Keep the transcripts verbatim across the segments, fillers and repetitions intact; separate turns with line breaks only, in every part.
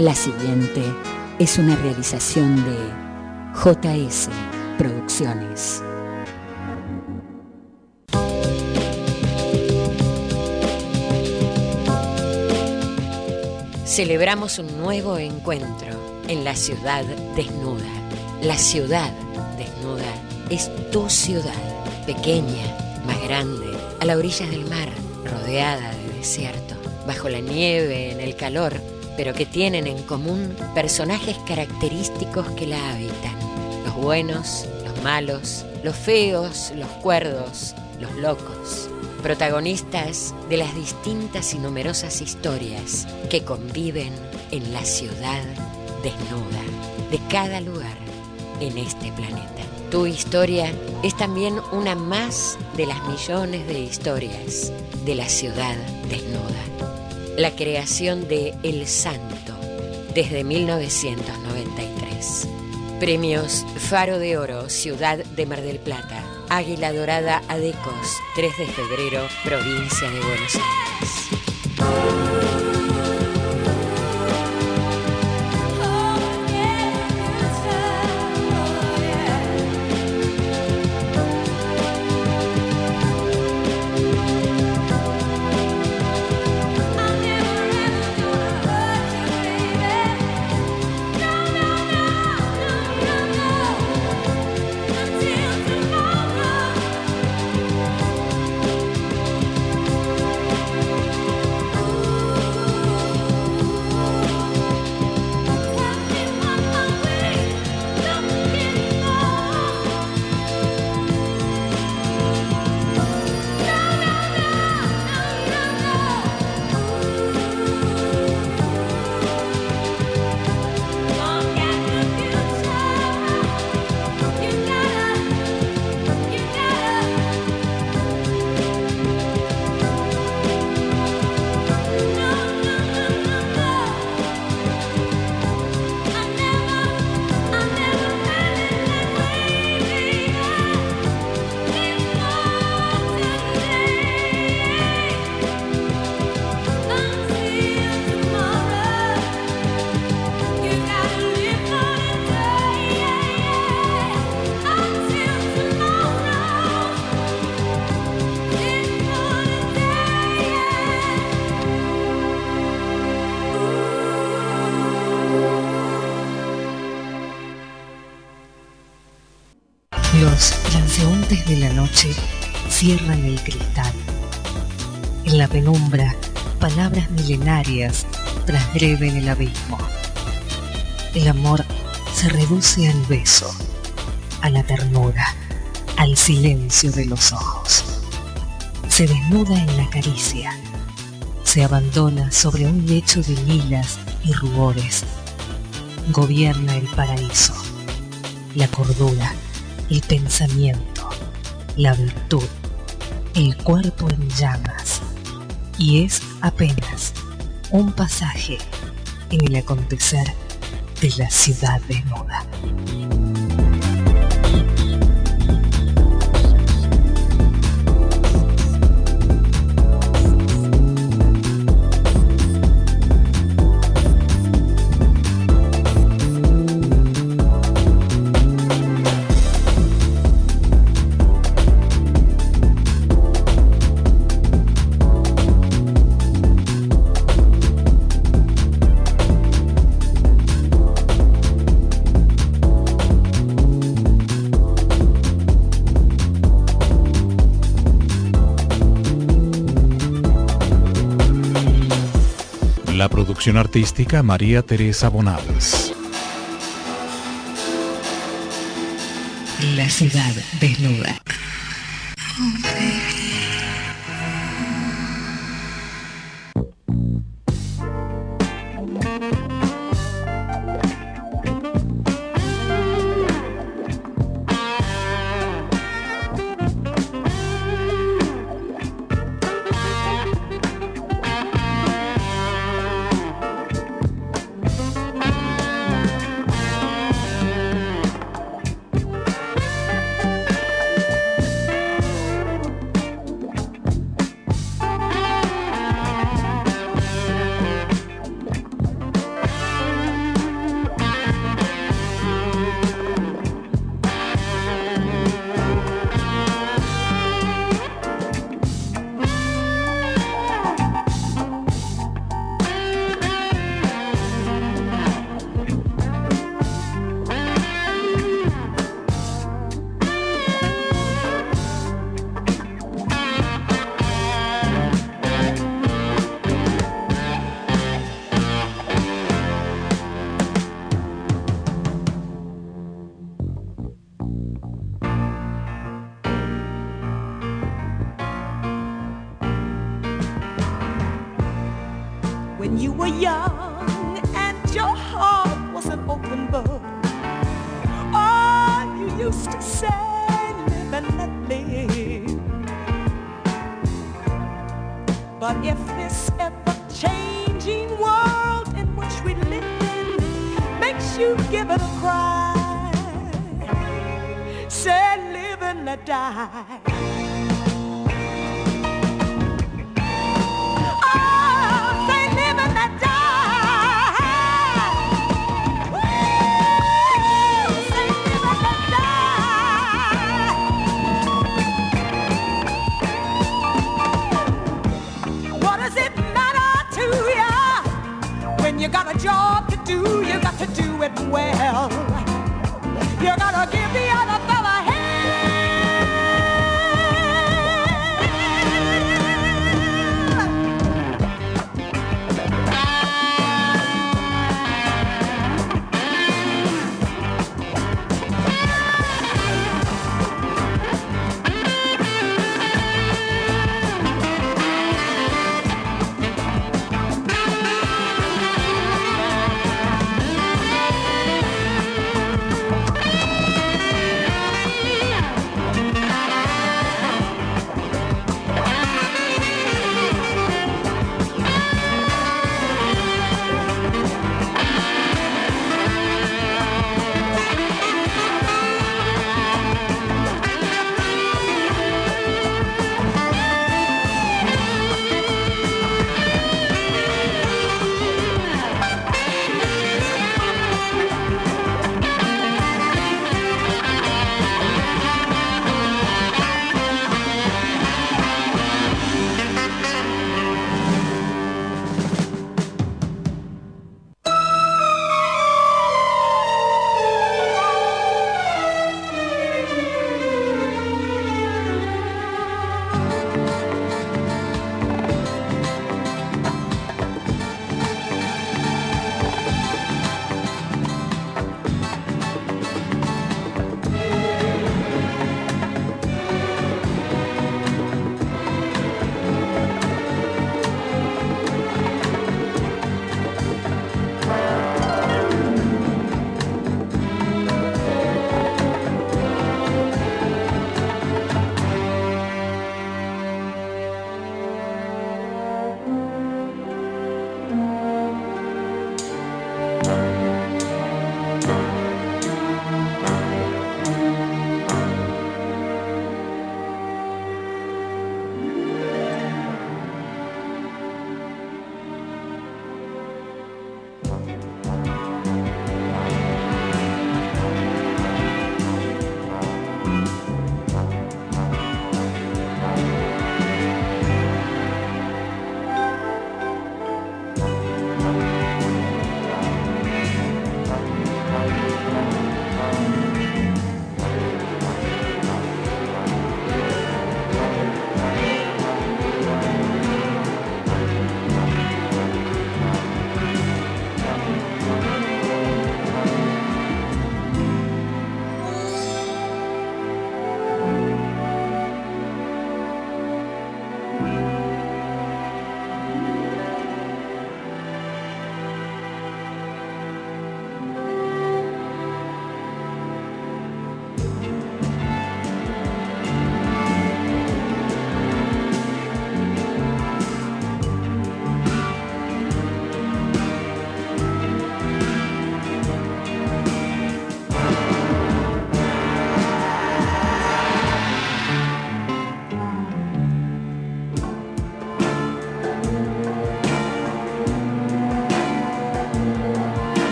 La siguiente es una realización de J S Producciones. Celebramos un nuevo encuentro en la ciudad desnuda. La ciudad desnuda es tu ciudad, pequeña, más grande, a la orilla del mar, rodeada de desierto, bajo la nieve, en el calor, pero que tienen en común personajes característicos que la habitan. Los buenos, los malos, los feos, los cuerdos, los locos. Protagonistas de las distintas y numerosas historias que conviven en la ciudad desnuda de cada lugar en este planeta. Tu historia es también una más de las millones de historias de la ciudad desnuda. La creación de El Santo desde mil novecientos noventa y tres. Premios Faro de Oro, Ciudad de Mar del Plata. Águila Dorada Adecos, tres de febrero, provincia de Buenos Aires.
Los transeúntes de la noche cierran el cristal. En la penumbra, palabras milenarias transgreden el abismo. El amor se reduce al beso, a la ternura, al silencio de los ojos. Se desnuda en la caricia, se abandona sobre un lecho de lilas y rubores. Gobierna el paraíso, la cordura, el pensamiento, la virtud, el cuerpo en llamas, y es apenas un pasaje en el acontecer de la ciudad desnuda.
La producción artística María Teresa Bonales.
La ciudad desnuda.
when you were young and your heart was an open book. Oh, you used to say, live and let live. But if this ever-changing world in which we live in makes you give it a cry, say live and let die. You got a job to do, you got to do it well. You gotta give the other fella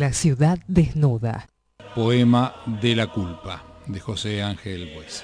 La ciudad desnuda.
Poema de la culpa, de José Ángel Buesa.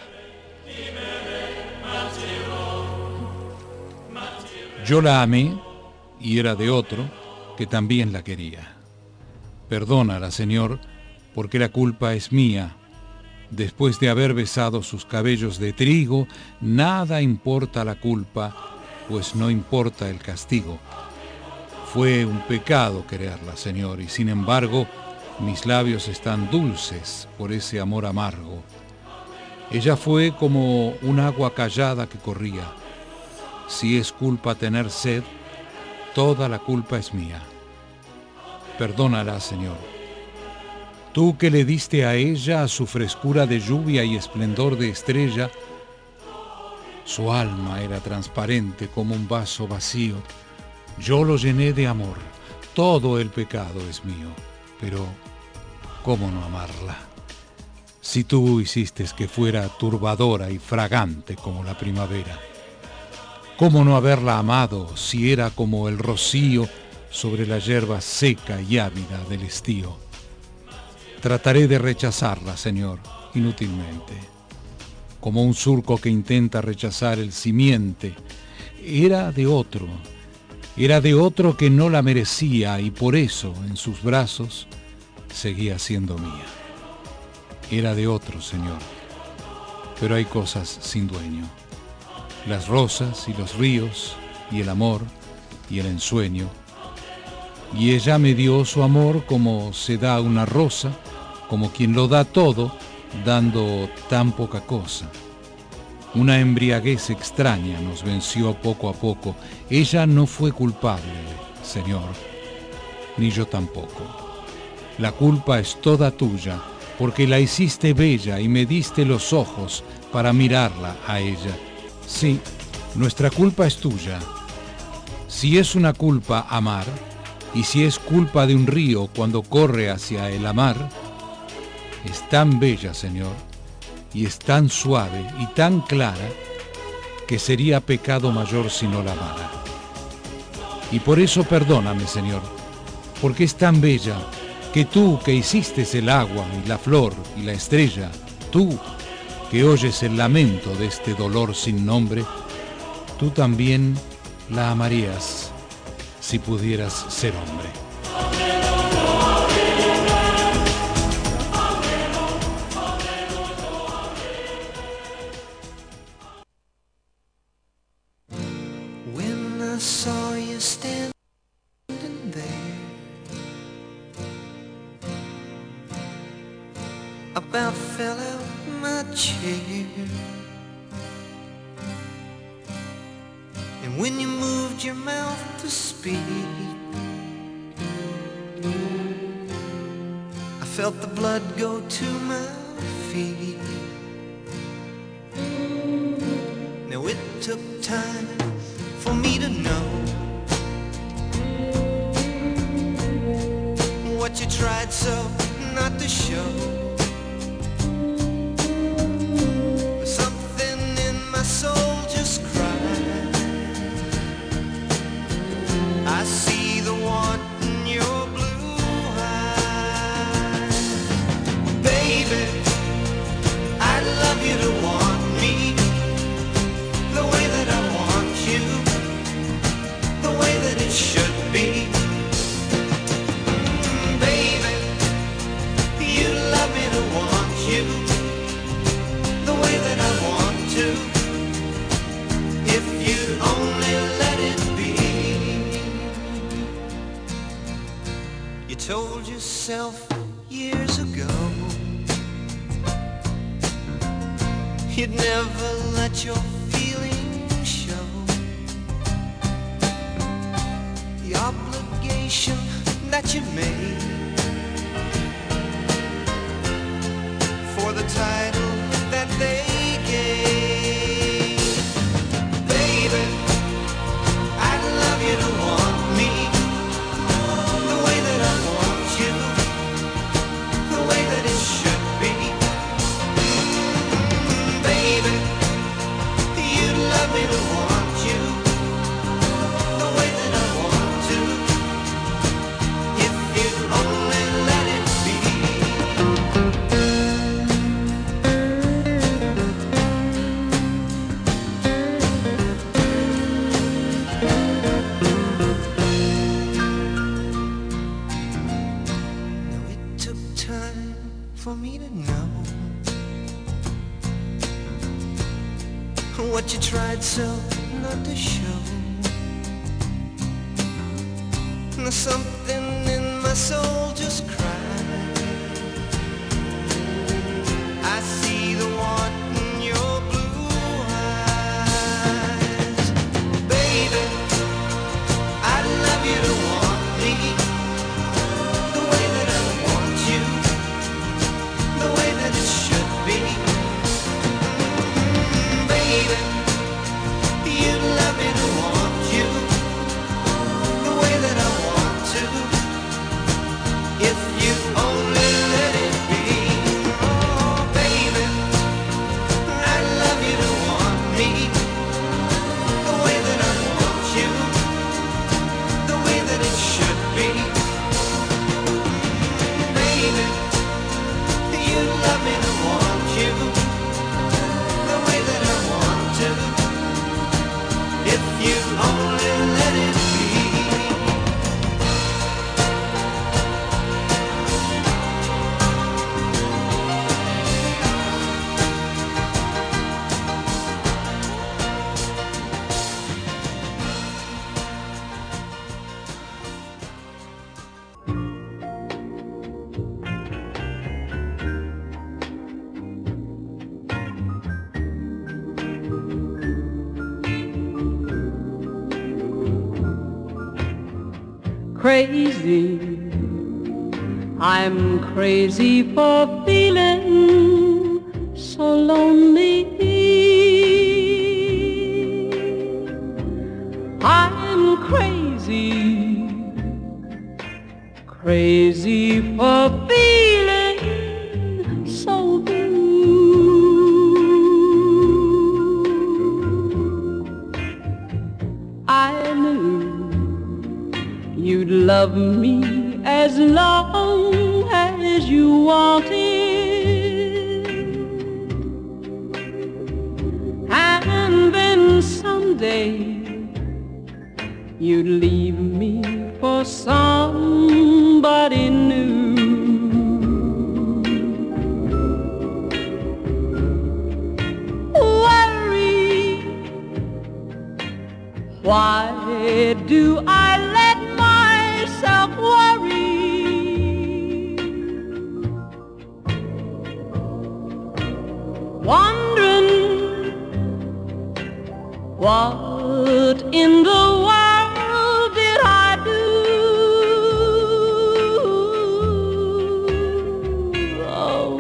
Yo la amé y era de otro que también la quería. Perdónala, Señor, porque la culpa es mía. Después de haber besado sus cabellos de trigo, nada importa la culpa, pues no importa el castigo. Fue un pecado quererla, Señor, y sin embargo, mis labios están dulces por ese amor amargo. Ella fue como un agua callada que corría. Si es culpa tener sed, toda la culpa es mía. Perdónala, Señor. Tú que le diste a ella su frescura de lluvia y esplendor de estrella, su alma era transparente como un vaso vacío. Yo lo llené de amor, todo el pecado es mío, pero ¿cómo no amarla? Si tú hiciste que fuera turbadora y fragante como la primavera, ¿cómo no haberla amado si era como el rocío sobre la hierba seca y ávida del estío? Trataré de rechazarla, Señor, inútilmente, como un surco que intenta rechazar el simiente. Era de otro, era de otro que no la merecía y por eso en sus brazos seguía siendo mía. Era de otro, Señor, pero hay cosas sin dueño. Las rosas y los ríos y el amor y el ensueño. Y ella me dio su amor como se da una rosa, como quien lo da todo, dando tan poca cosa. Una embriaguez extraña nos venció poco a poco. Ella no fue culpable, Señor, ni yo tampoco. La culpa es toda tuya, porque la hiciste bella y me diste los ojos para mirarla a ella. Sí, nuestra culpa es tuya. Si es una culpa amar, y si es culpa de un río cuando corre hacia el amar, es tan bella, Señor, y es tan suave y tan clara, que sería pecado mayor si no la amara. Y por eso perdóname, Señor, porque es tan bella, que tú que hiciste el agua y la flor y la estrella, tú que oyes el lamento de este dolor sin nombre, tú también la amarías si pudieras ser hombre.
Saw you standing there, about fell out my chair, and when you moved your mouth to speak, I felt the blood go to my feet. Now it took time for me to know what you tried so not to show. Something in my soul just cried. I see the want in your blue eyes. Baby, I'd love you to want me the way that I want you, the way that it should be. Mm, baby, you love me to want you the way that I want to, if you'd only let it be. You told yourself years ago you'd never let your feelings show. The obligation that you made for the title that they gave. Baby, I'd love you to want me the way that I want you, the way that it should be. Mm, baby, you'd love me to want you the way that I want to, if you'd only let For me to know what you tried so not to show. There's something in my soul just cried. I see the want in your blue eyes. Baby, I'd love you to want me the way that I want you, the way that it should be. Mm, baby, you'd love me to want you the way that I want to, if you only let it be. Oh, baby, I'd love you to want me the way that I want you, the way that it should be. Mm, baby, you love me to want you the way that I want to, if you only let it be.
Crazy, I'm crazy for feeling so lonely. I'm crazy, crazy for feeling so blue. I knew you'd love me as long as you wanted, and then someday you'd leave me for somebody new. Worry, why do I let myself worry? Wondering what in the world did I do? Oh,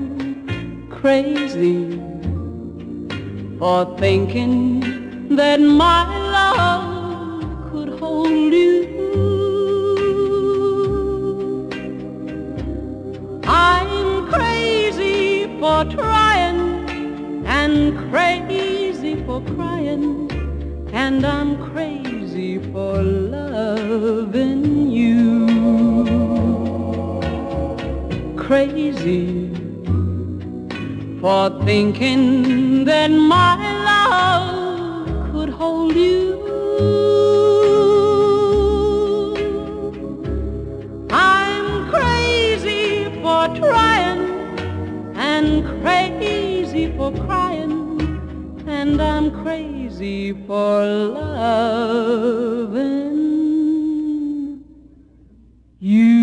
crazy for thinking that my love could hold you. I'm crazy for trying and crazy for crying, and I'm crazy for loving you. Crazy for thinking that my love could hold you. I'm crazy for trying and crazy for crying, and I'm crazy for loving you.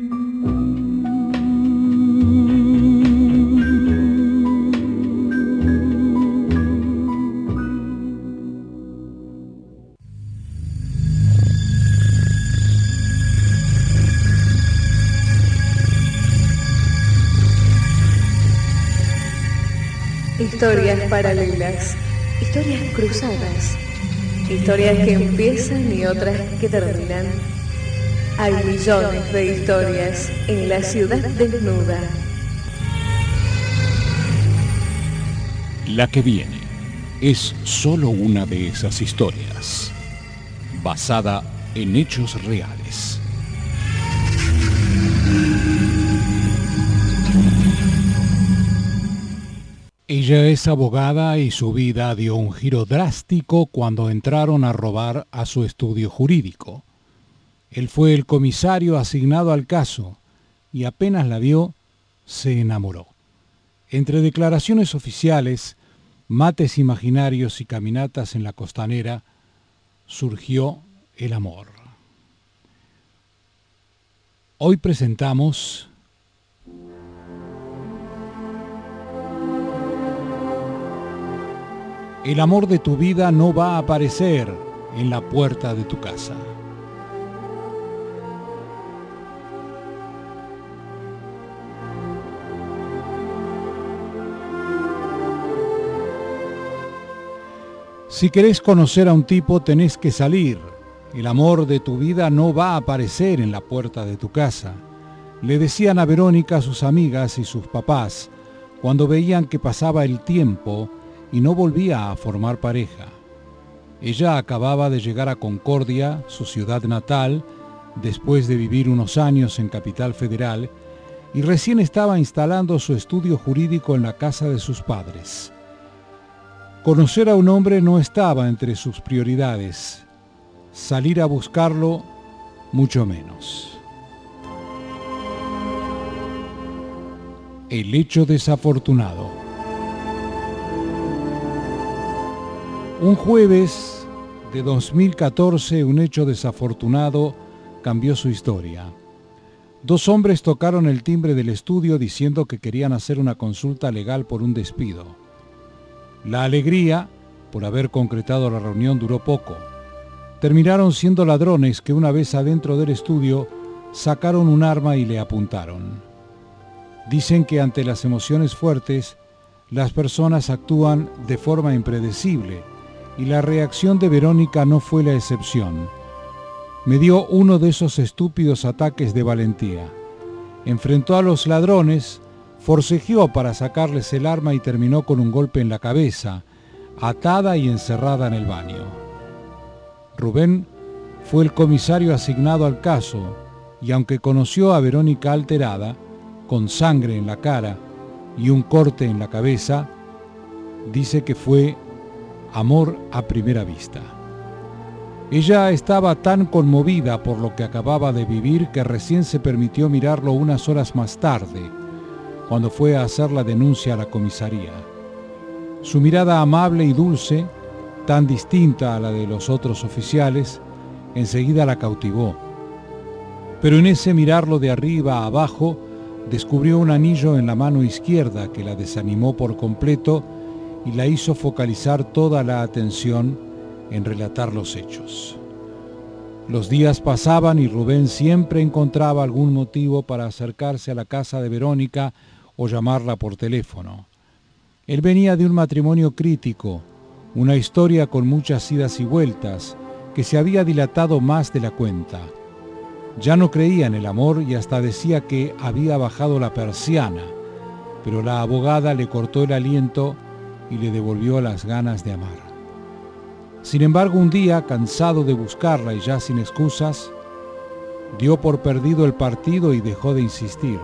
Historias paralelas, historias cruzadas, historias que empiezan y otras que terminan. Hay millones de historias en la ciudad desnuda.
La que viene es solo una de esas historias, basada en hechos reales.
Ella es abogada y su vida dio un giro drástico cuando entraron a robar a su estudio jurídico. Él fue el comisario asignado al caso y apenas la vio, se enamoró. Entre declaraciones oficiales, mates imaginarios y caminatas en la costanera, surgió el amor. Hoy presentamos El amor de tu vida no va a aparecer en la puerta de tu casa. Si querés conocer a un tipo, tenés que salir. El amor de tu vida no va a aparecer en la puerta de tu casa. Le decían a Verónica sus amigas y sus papás cuando veían que pasaba el tiempo y no volvía a formar pareja. Ella acababa de llegar a Concordia, su ciudad natal, después de vivir unos años en Capital Federal, y recién estaba instalando su estudio jurídico en la casa de sus padres. Conocer a un hombre no estaba entre sus prioridades. Salir a buscarlo, mucho menos. El hecho desafortunado. Un jueves de dos mil catorce, un hecho desafortunado cambió su historia. Dos hombres tocaron el timbre del estudio diciendo que querían hacer una consulta legal por un despido. La alegría por haber concretado la reunión duró poco. Terminaron siendo ladrones que una vez adentro del estudio sacaron un arma y le apuntaron. Dicen que ante las emociones fuertes, las personas actúan de forma impredecible y la reacción de Verónica no fue la excepción. Me dio uno de esos estúpidos ataques de valentía. Enfrentó a los ladrones, forcejeó para sacarles el arma y terminó con un golpe en la cabeza, atada y encerrada en el baño. Rubén fue el comisario asignado al caso y aunque conoció a Verónica alterada, con sangre en la cara y un corte en la cabeza, dice que fue amor a primera vista. Ella estaba tan conmovida por lo que acababa de vivir que recién se permitió mirarlo unas horas más tarde, cuando fue a hacer la denuncia a la comisaría. Su mirada amable y dulce, tan distinta a la de los otros oficiales, enseguida la cautivó. Pero en ese mirarlo de arriba a abajo, descubrió un anillo en la mano izquierda que la desanimó por completo y la hizo focalizar toda la atención en relatar los hechos. Los días pasaban y Rubén siempre encontraba algún motivo para acercarse a la casa de Verónica o llamarla por teléfono. Él venía de un matrimonio crítico, una historia con muchas idas y vueltas, que se había dilatado más de la cuenta. Ya no creía en el amor y hasta decía que había bajado la persiana, pero la abogada le cortó el aliento y le devolvió las ganas de amar. Sin embargo, un día, cansado de buscarla y ya sin excusas, dio por perdido el partido y dejó de insistir.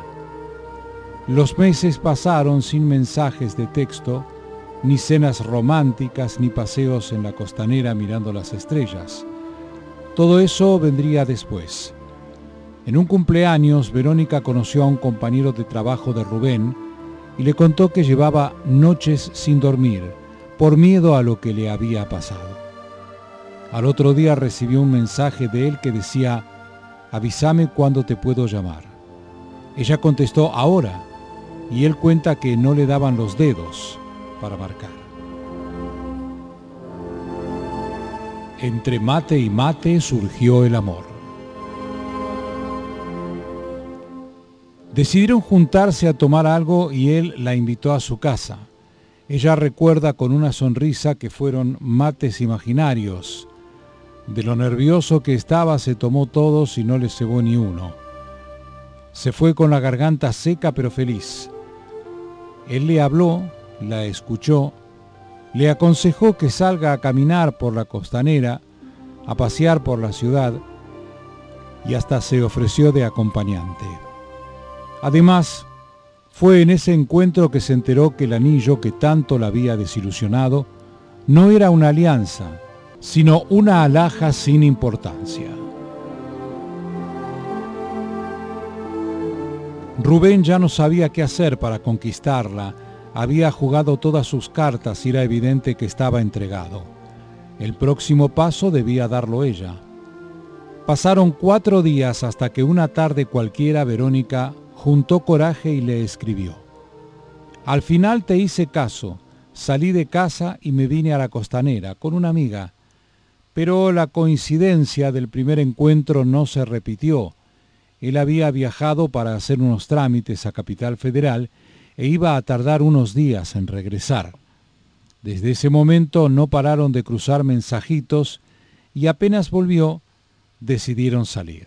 Los meses pasaron sin mensajes de texto, ni cenas románticas, ni paseos en la costanera mirando las estrellas. Todo eso vendría después. En un cumpleaños, Verónica conoció a un compañero de trabajo de Rubén y le contó que llevaba noches sin dormir por miedo a lo que le había pasado. Al otro día recibió un mensaje de él que decía: «Avísame cuándo te puedo llamar». Ella contestó: «Ahora», y él cuenta que no le daban los dedos para marcar. Entre mate y mate surgió el amor. Decidieron juntarse a tomar algo y él la invitó a su casa. Ella recuerda con una sonrisa que fueron mates imaginarios. De lo nervioso que estaba se tomó todos y no le cebó ni uno. Se fue con la garganta seca pero feliz. Él le habló, la escuchó, le aconsejó que salga a caminar por la costanera, a pasear por la ciudad y hasta se ofreció de acompañante. Además, fue en ese encuentro que se enteró que el anillo que tanto la había desilusionado no era una alianza, sino una alhaja sin importancia. Rubén ya no sabía qué hacer para conquistarla. Había jugado todas sus cartas y era evidente que estaba entregado. El próximo paso debía darlo ella. Pasaron cuatro días hasta que una tarde cualquiera Verónica juntó coraje y le escribió: al final te hice caso, salí de casa y me vine a la Costanera con una amiga, pero la coincidencia del primer encuentro no se repitió. Él había viajado para hacer unos trámites a Capital Federal e iba a tardar unos días en regresar. Desde ese momento no pararon de cruzar mensajitos y apenas volvió, decidieron salir.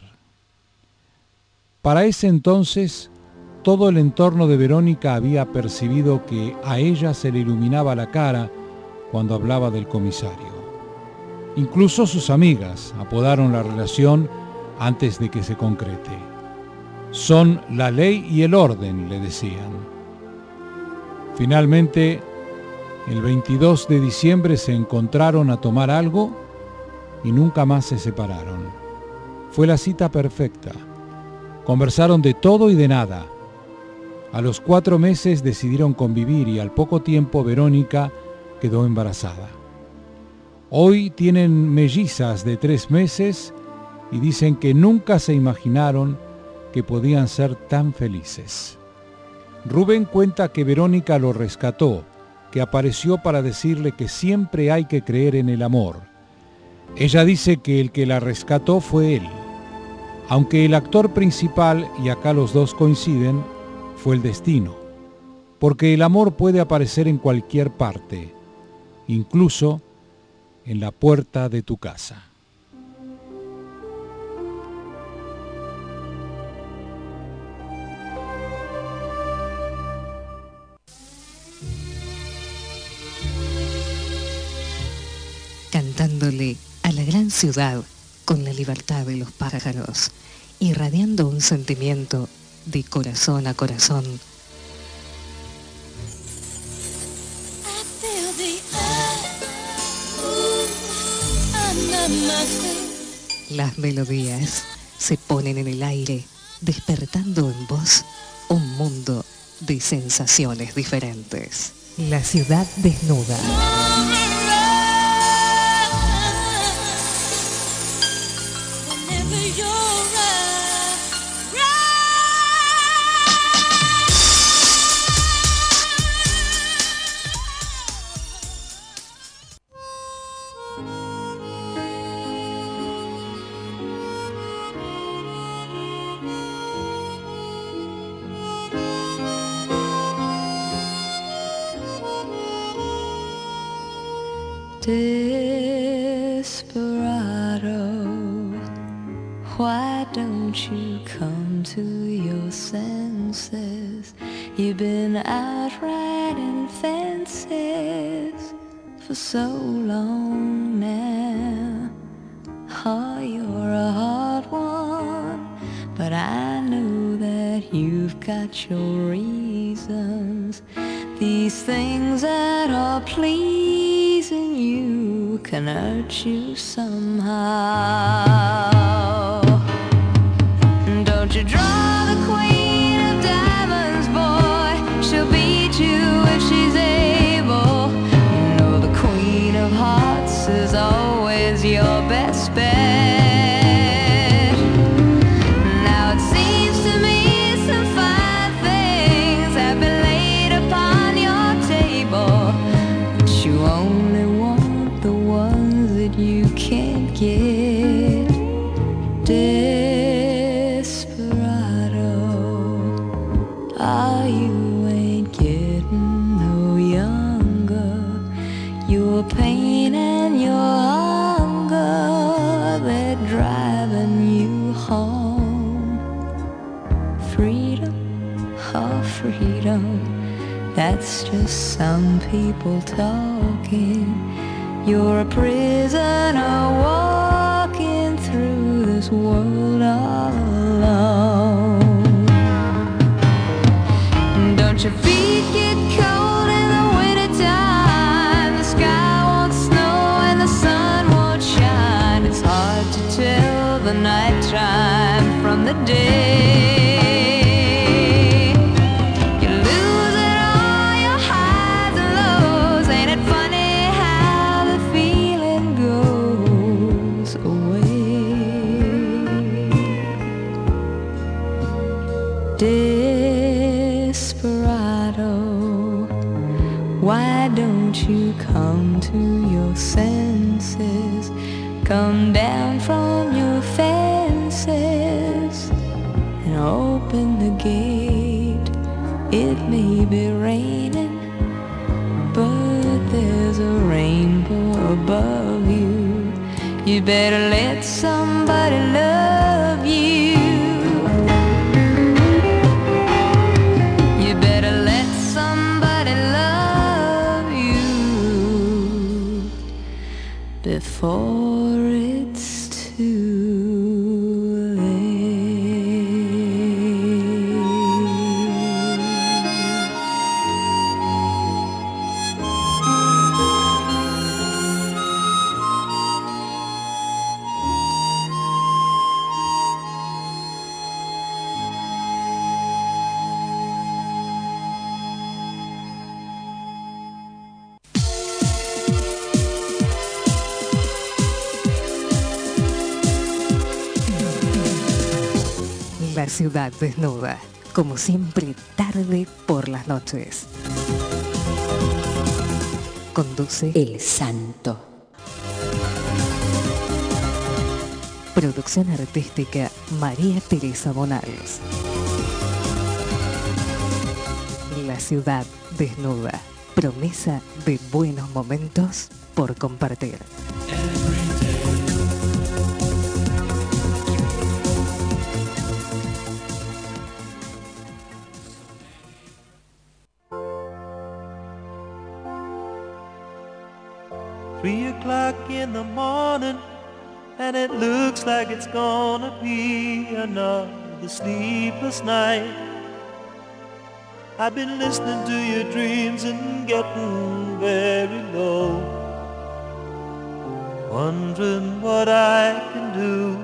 Para ese entonces, todo el entorno de Verónica había percibido que a ella se le iluminaba la cara cuando hablaba del comisario. Incluso sus amigas apodaron la relación antes de que se concrete. Son la ley y el orden, le decían. Finalmente, el veintidós de diciembre se encontraron a tomar algo y nunca más se separaron. Fue la cita perfecta. Conversaron de todo y de nada. A los cuatro meses decidieron convivir y al poco tiempo Verónica quedó embarazada. Hoy tienen mellizas de tres meses y dicen que nunca se imaginaron que podían ser tan felices. Rubén cuenta que Verónica lo rescató, que apareció para decirle que siempre hay que creer en el amor. Ella dice que el que la rescató fue él, aunque el actor principal, y acá los dos coinciden, fue el destino, porque el amor puede aparecer en cualquier parte, incluso en la puerta de tu casa.
Cantándole a la gran ciudad con la libertad de los pájaros, irradiando un sentimiento de corazón a corazón. Las melodías se ponen en el aire, despertando en vos un mundo de sensaciones diferentes. La ciudad desnuda.
Desperado, why don't you come to your senses? You've been out riding fences for so long now. Oh, you're a hard one, but I know that you've got your reasons. These things that are pleasing you can hurt you somehow. Don't you draw the queen of diamonds, boy. She'll beat you if she's able. You know the queen of hearts is always your best bet. Now it seems to me some fine things have been laid upon your table, but you only want the ones that you can't get. Desperado, ah, you ain't getting no younger. Your pain and your hunger, they're driving you home. Freedom, oh freedom, that's just some people talking. You're a prisoner walking through this world all alone. Don't your feet get cold in the wintertime? The sky won't snow and the sun won't shine. It's hard to tell the nighttime from the day. won't you come to your senses? Come down from your fences and open the gate. It may be raining, but there's a rainbow above you. You better let somebody love you. You better let somebody love you before it's too late.
La ciudad desnuda, como siempre, tarde por las noches. Conduce
El Santo.
Producción artística María Teresa Bonales. La ciudad desnuda, promesa de buenos momentos por compartir.
Three o'clock in the morning, and it looks like it's gonna be another sleepless night. I've been listening to your dreams and getting very low, wondering what I can do.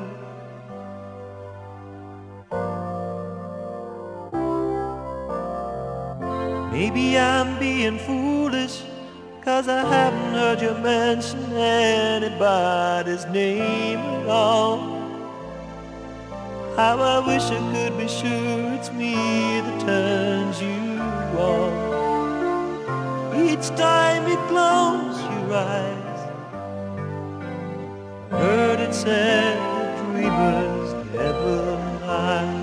Maybe I'm being foolish, 'cause I haven't heard you mention anybody's name at all. How I wish I could be sure it's me that turns you on. Each time you close your eyes, heard it said that dreamers never lie.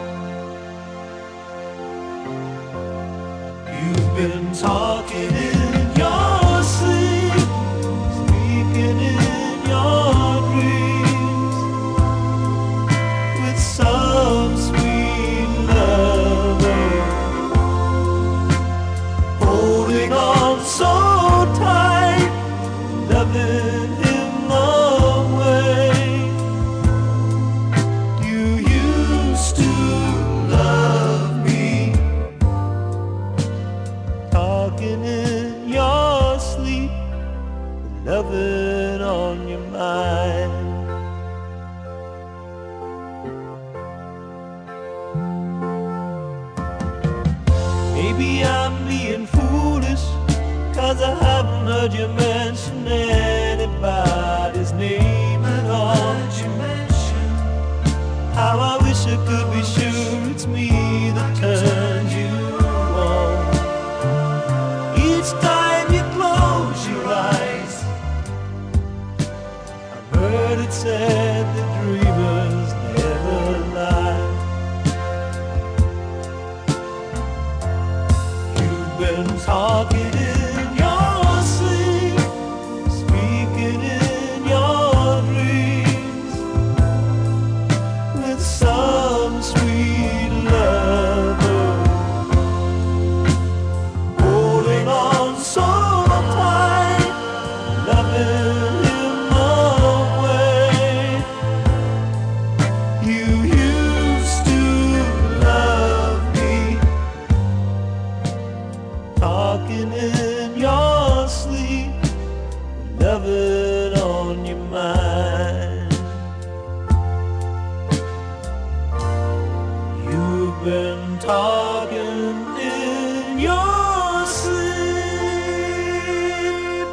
You've been talking in your sleep, speaking in your dreams, with some sweet lover, holding on so tight, loving him the way you used to love me, talking in your sleep, loving on your mind. Maybe I'm being foolish, 'cause I haven't heard you mention anybody's name at all. How I wish I could be sure it's me that turns you on. Each time you close your eyes, I've heard it said that dreamers never lie. You've been talking in your sleep, speaking in your dreams, with some sweet lover, holding on so tight, loving him the way you used to love me, talking in your sleep, loving on your mind. You've been talking in your sleep.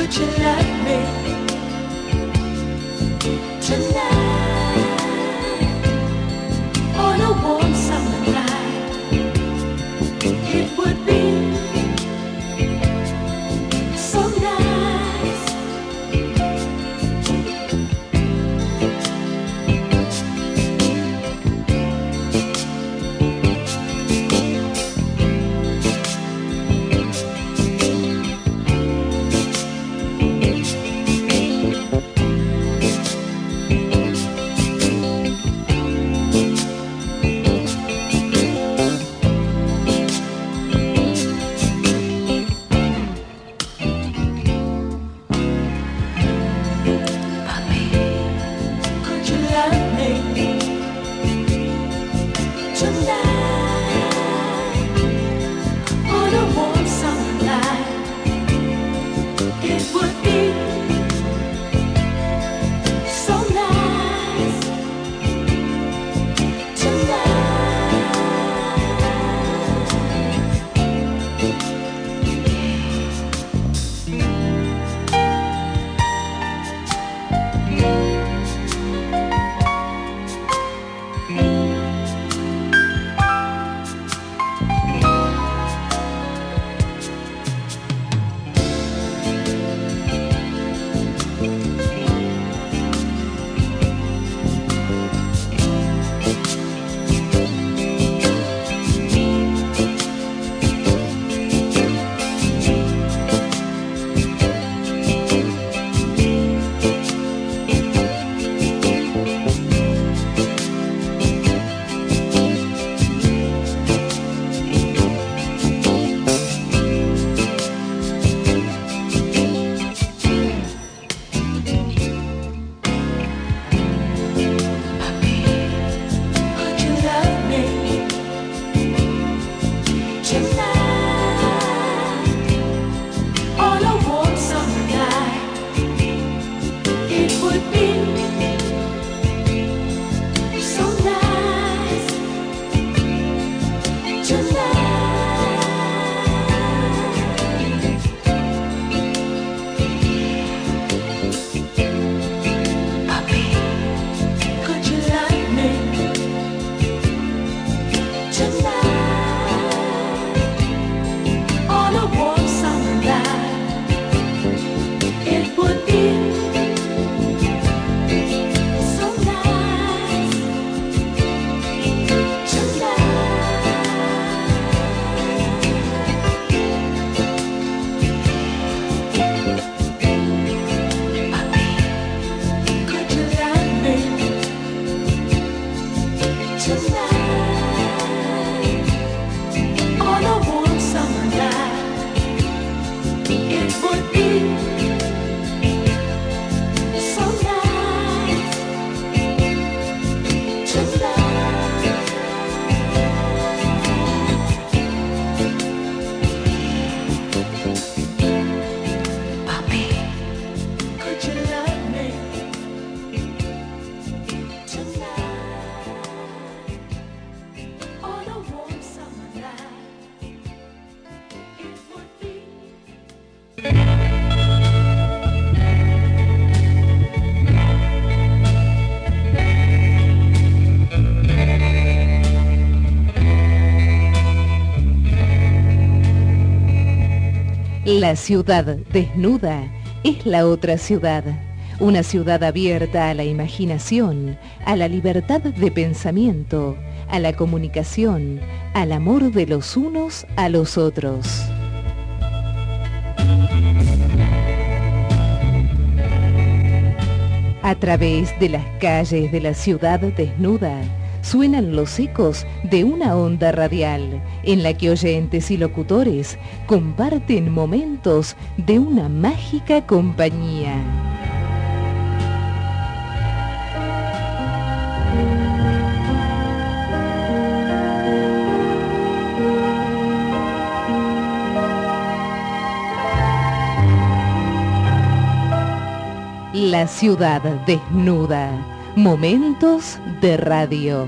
Could you love me tonight on a warm summer night? It would be so nice.
La ciudad desnuda es la otra ciudad, una ciudad abierta a la imaginación, a la libertad de pensamiento, a la comunicación, al amor de los unos a los otros. A través de las calles de la ciudad desnuda, suenan los ecos de una onda radial en la que oyentes y locutores comparten momentos de una mágica compañía. La ciudad desnuda. Momentos de radio.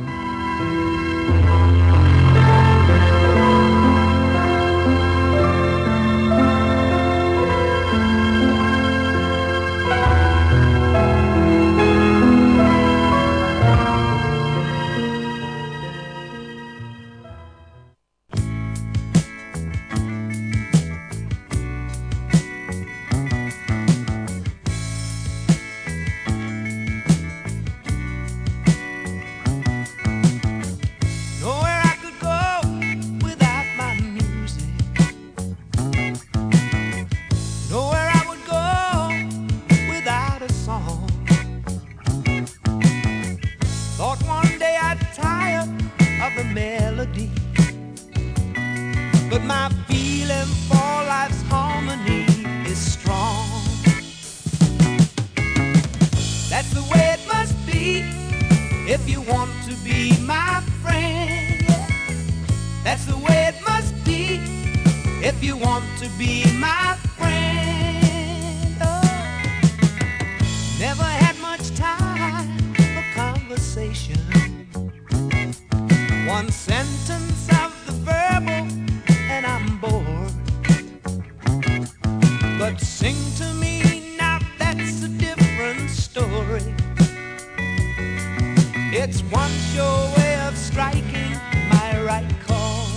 but my feeling for life's harmony is strong. That's the way it must be if you want to be my friend. That's the way it must be if you want to be my friend. Oh, never had much time for conversation. One sentence of the verbal and I'm bored. But sing to me now, that's a different story. It's one sure way of striking my right chord.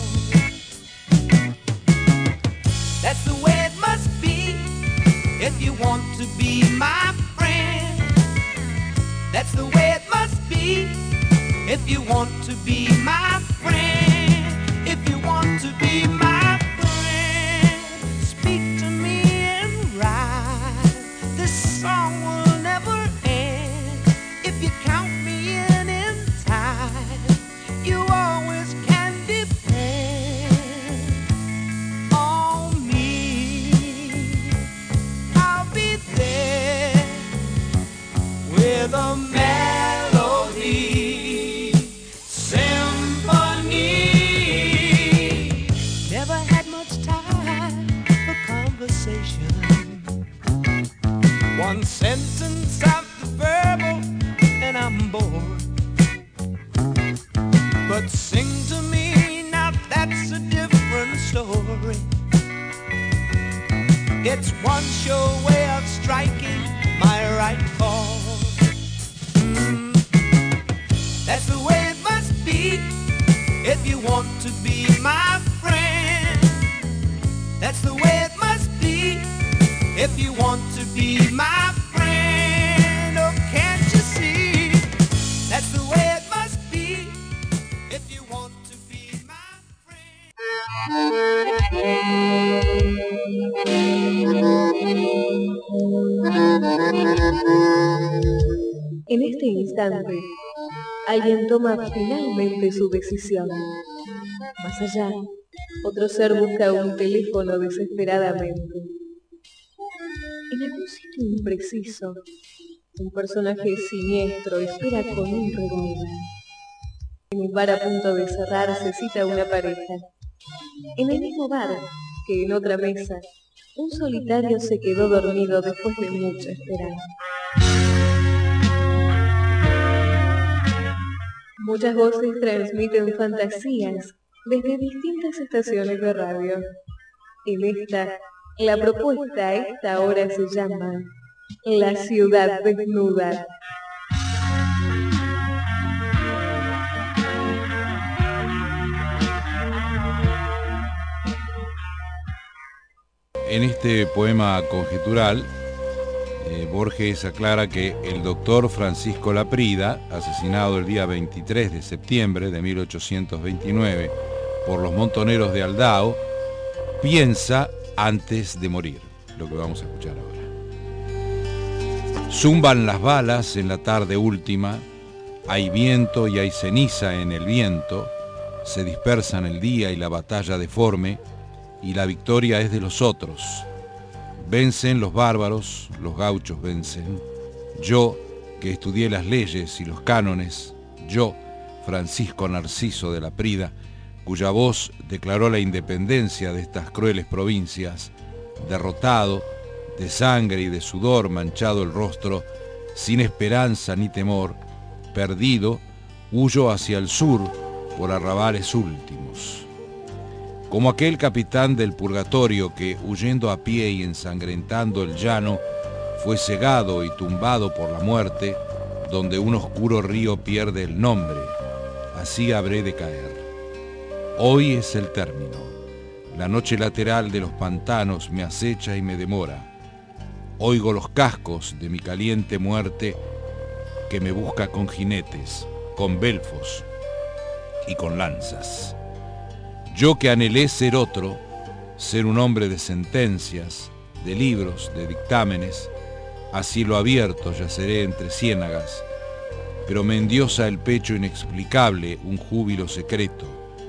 That's the way it must be if you want to be my friend. That's the way it must be if you want to be my friend. If you want to be my friend, speak to me in rhyme. This song will never end. If you count me in in time, you always can depend on me. I'll be there with a melody, symphony. Never had much time for conversation. One sentence of the verbal and I'm bored. But sing to me now, that's a different story. It's one sure way of striking my right chord. Mm. That's the way it must be if you want to be my friend. That's the way it must be if you want to be my friend. Oh, can't you see? That's the way it must be if you want to be my friend.
En este instante, alguien toma finalmente su decisión. Más allá, otro ser busca un teléfono desesperadamente. En algún sitio impreciso, un personaje siniestro espera con un revólver. En un bar a punto de cerrar se cita una pareja. En el mismo bar que en otra mesa, un solitario se quedó dormido después de mucho esperar. Muchas voces transmiten fantasías desde distintas estaciones de radio. En esta, la propuesta a esta hora se llama La Ciudad Desnuda.
En este poema conjetural, eh, Borges aclara que el doctor Francisco Laprida, asesinado el día veintitrés de septiembre de mil ochocientos veintinueve por los montoneros de Aldao, piensa antes de morir, lo que vamos a escuchar ahora. Zumban las balas en la tarde última, hay viento y hay ceniza en el viento, se dispersan el día y la batalla deforme, y la victoria es de los otros. Vencen los bárbaros, los gauchos vencen. Yo, que estudié las leyes y los cánones, yo, Francisco Narciso de Laprida, cuya voz declaró la independencia de estas crueles provincias, derrotado, de sangre y de sudor manchado el rostro, sin esperanza ni temor, perdido, huyo hacia el sur por arrabales últimos. Como aquel capitán del purgatorio que, huyendo a pie y ensangrentando el llano, fue cegado y tumbado por la muerte, donde un oscuro río pierde el nombre, así habré de caer. Hoy es el término. La noche lateral de los pantanos me acecha y me demora. Oigo los cascos de mi caliente muerte que me busca con jinetes, con belfos y con lanzas. Yo que anhelé ser otro, ser un hombre de sentencias, de libros, de dictámenes, a cielo abierto yaceré entre ciénagas, pero me endiosa el pecho inexplicable un júbilo secreto.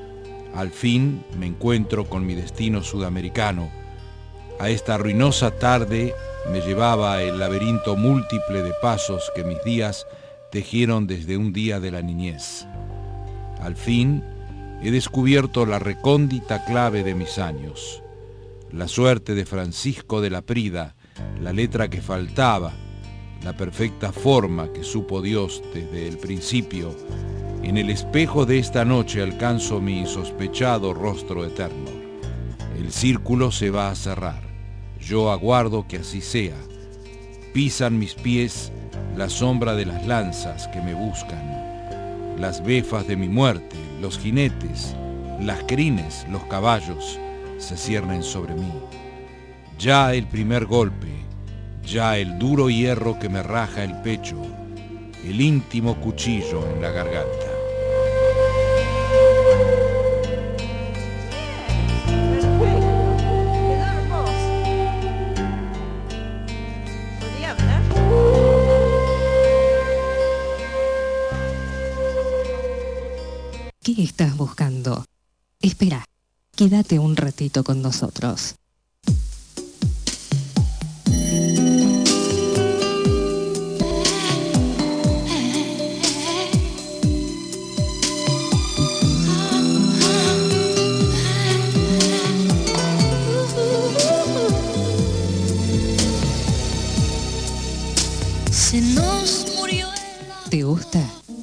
Al fin me encuentro con mi destino sudamericano. A esta ruinosa tarde me llevaba el laberinto múltiple de pasos que mis días tejieron desde un día de la niñez. Al fin he descubierto la recóndita clave de mis años, la suerte de Francisco de la Prida, la letra que faltaba, la perfecta forma que supo Dios desde el principio. En el espejo de esta noche alcanzo mi insospechado rostro eterno. El círculo se va a cerrar. Yo aguardo que así sea. Pisan mis pies la sombra de las lanzas que me buscan, las befas de mi muerte, los jinetes, las crines, los caballos se ciernen sobre mí. Ya el primer golpe, ya el duro hierro que me raja el pecho, el íntimo cuchillo en la garganta.
¿Qué estás buscando? Espera, quédate un ratito con nosotros.
Se nos murió el...
¿Te gusta?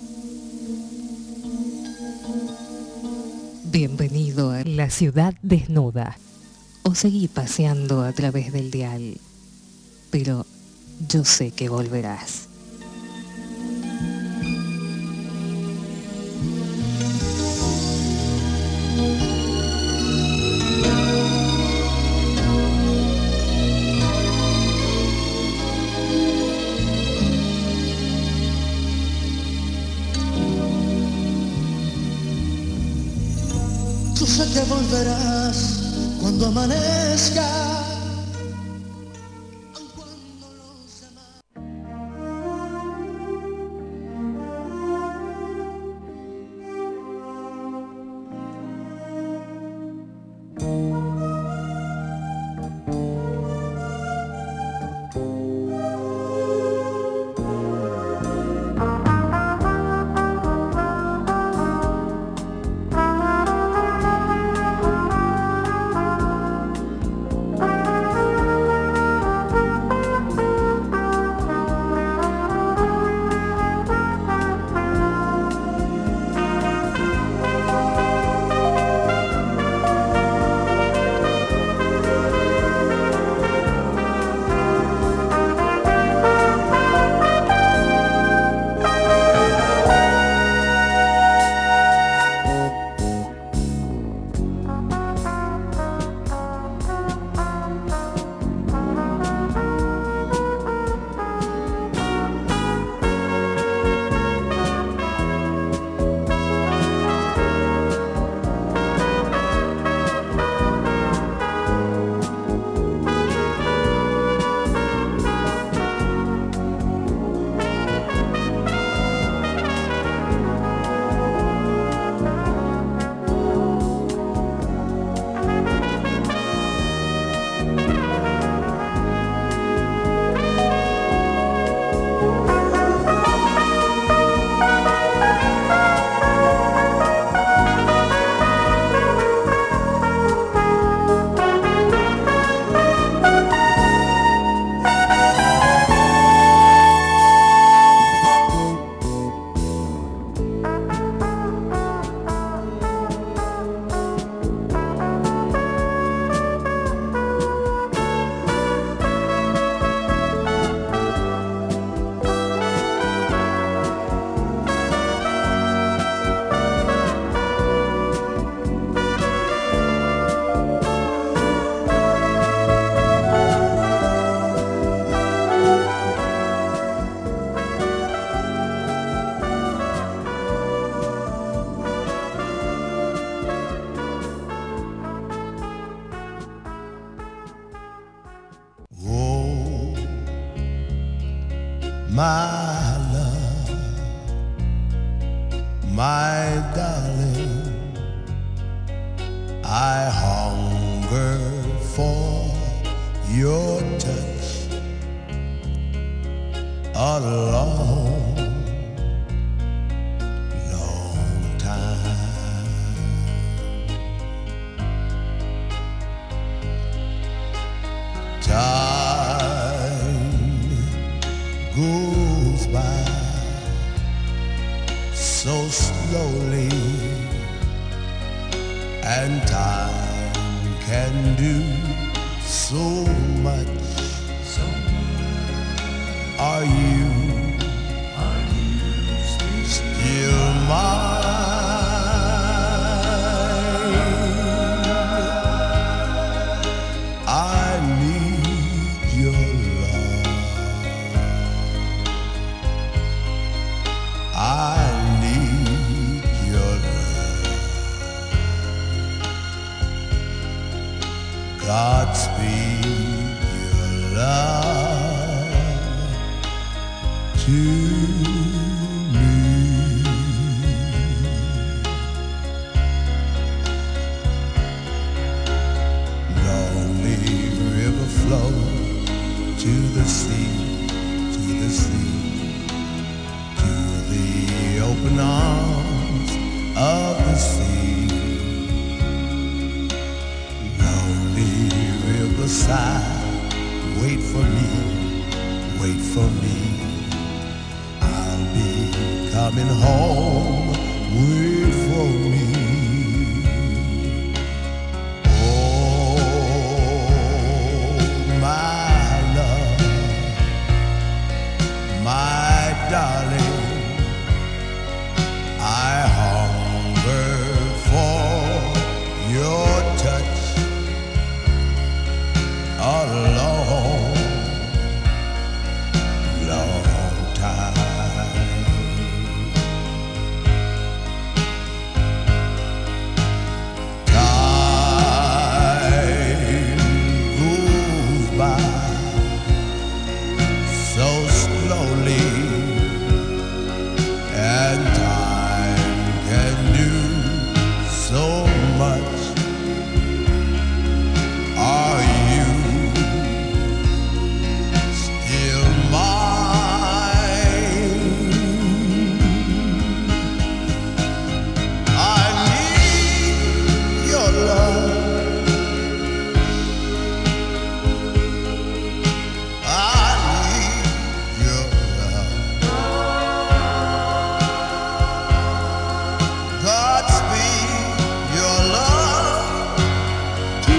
Bienvenido a La Ciudad Desnuda. O seguí paseando a través del dial. Pero yo sé que volverás.
Tú sé que volverás cuando amanezca. my love, my darling, I hunger for your touch a long, long time. Time goes by so slowly, and time can do so much. So much. Are you, are you still, still mine? I need your love. I need your love. Godspeed your love to me. Lonely river flow to the sea, to the sea, to the open arms of the sea. Lonely riverside, wait for me, wait for me. I'll be coming home, wait for me. Oh, my love, my darling, I hunger for your touch a long, long time. Time goes by so slowly, and time can do so much. Are you still mine? I need your love. I need your love. Godspeed your love to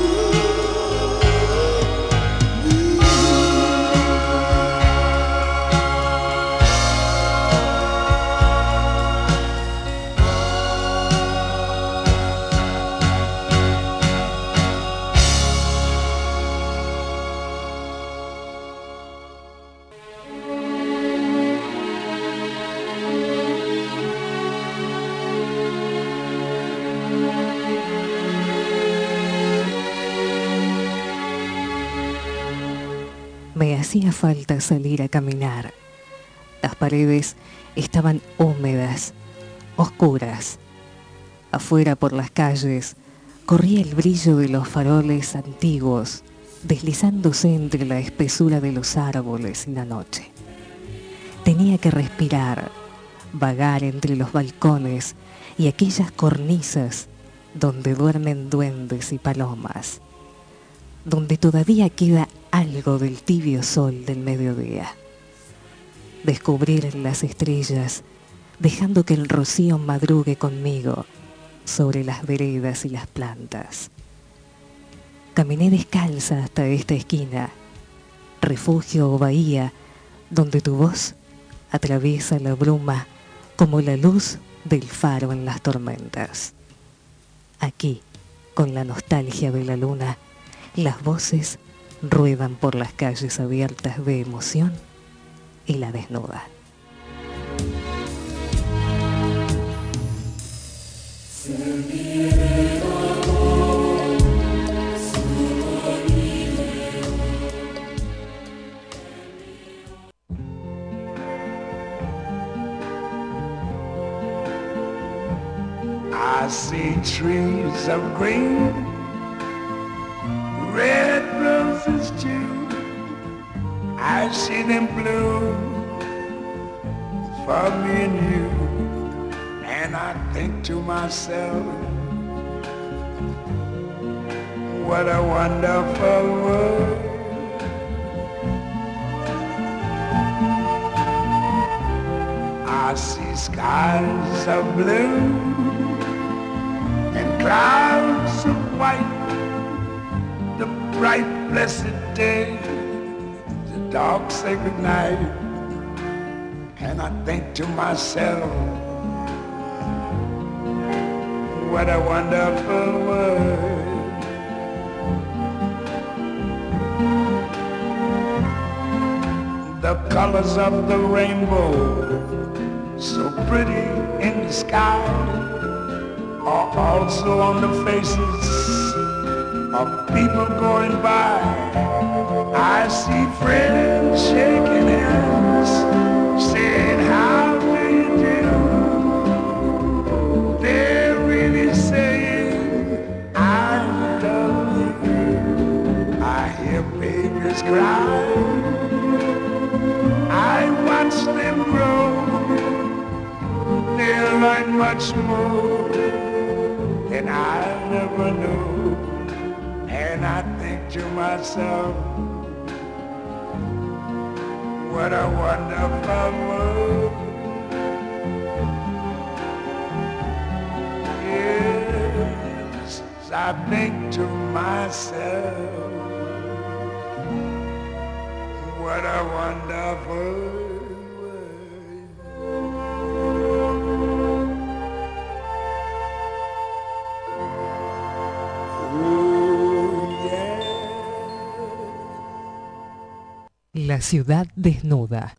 Me hacía falta salir a caminar. Las paredes estaban húmedas, oscuras. Afuera por las calles corría el brillo de los faroles antiguos, deslizándose entre la espesura de los árboles en la noche. Tenía que respirar, vagar entre los balcones y aquellas cornisas donde duermen duendes y palomas, donde todavía queda algo del tibio sol del mediodía. Descubrir las estrellas, dejando que el rocío madrugue conmigo sobre las veredas y las plantas. Caminé descalza hasta esta esquina, refugio o bahía, donde tu voz atraviesa la bruma como la luz del faro en las tormentas. Aquí, con la nostalgia de la luna, las voces ruedan por las calles abiertas de emoción y la desnudan.
I I see trees of green, red roses too. I see them bloom for me and you. And I think to myself, what a wonderful world. I see skies of blue and clouds of white, the bright blessed day, the dark sacred night. And I think to myself, what a wonderful world. The colors of the rainbow, so pretty in the sky, are also on the faces of people going by. I see friends shaking hands, saying how do you do. They're really saying I love you. I hear babies cry, I watch them grow. They'll learn much more than I never knew. And I think to myself, what a wonderful world. Yes, I think to myself, what a wonderful world.
La ciudad desnuda.